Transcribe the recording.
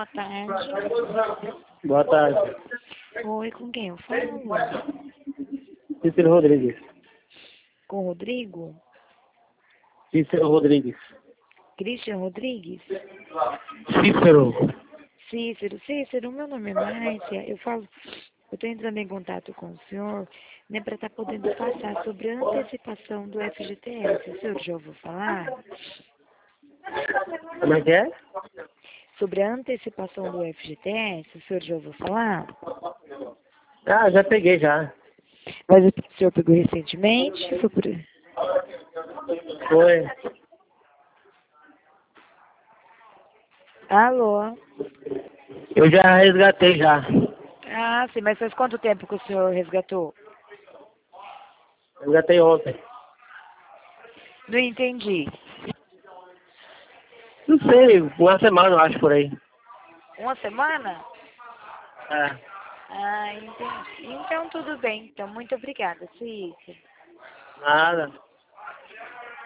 boa tarde. Boa tarde. Oi, com quem eu falo? Cícero Rodrigues. Com o Rodrigo? Cícero Rodrigues. Christian Rodrigues? Cícero. Cícero, meu nome é Márcia. Eu estou entrando em contato com o senhor, né, para estar podendo passar sobre a antecipação do FGTS. O senhor já ouviu falar? Como é que é? Sobre a antecipação do FGTS, o senhor já ouviu falar? Ah, já peguei já. Mas o senhor pegou recentemente? Foi por... Foi. Alô? Eu já resgatei já. Ah, sim, mas faz quanto tempo que o senhor resgatou? Resgatei ontem. Não entendi. Não sei, uma semana eu acho por aí. Uma semana? É. Ah, entendi. Então tudo bem. Então, muito obrigada, Cícero. Nada.